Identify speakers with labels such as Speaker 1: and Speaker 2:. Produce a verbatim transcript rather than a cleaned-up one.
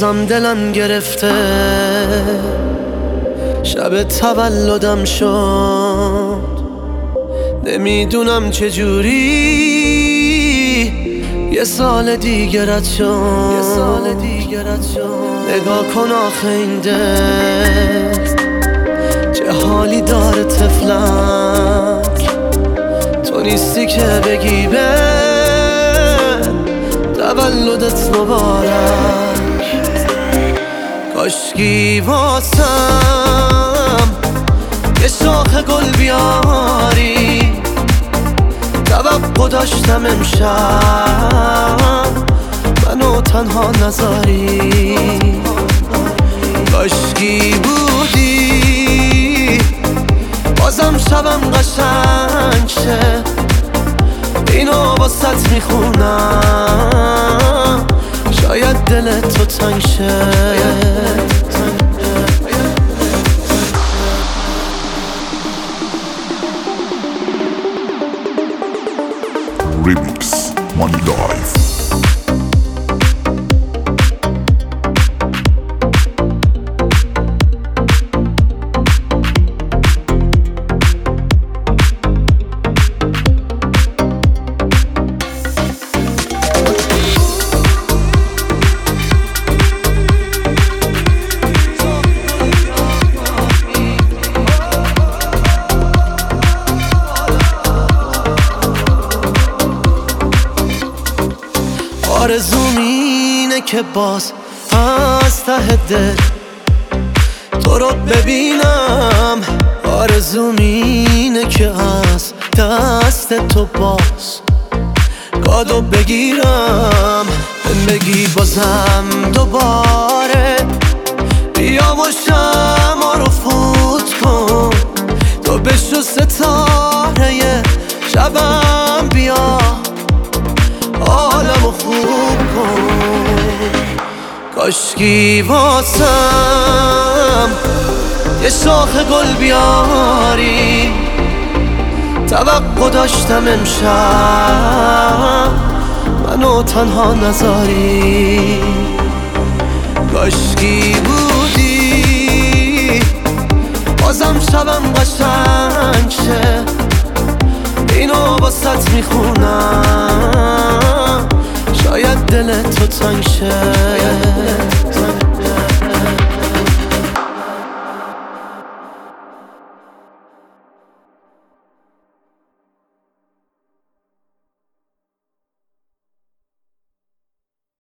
Speaker 1: بازم دلم گرفته، شب تولدم شد، نمیدونم چجوری یه سال دیگرت شد، یه سال دیگرت شد. نگاه کن آخه این دل چه حالی داره طفلک، تو نیستی که بگی به تولدت مبارک. کاشکی واسم یه شاخ گل بیاری، توقع داشتم امشب منو تنها نذاری. کاشکی بودی بازم شبم قشنگ شه، اینو واسط میخونم شاید دل تو تنگ شه.
Speaker 2: Remix Money Life.
Speaker 1: آرزوم اینه که باز از ته دل تو رو ببینم، آرزوم اینه که از دست تو باز کادو بگیرم، بگی بازم دوباره بیا و شمع رو فوت کن، تو بشو ستاره شبم بیا حالمو خوب کن. کاشکی واسم یه شاخ گل بیاری، توقع داشتم امشب منو تنها نذاری. کاشکی بودی بازم شبم قشنگ شه، اینو واسط میخونم شاید دل تو تنگ شه.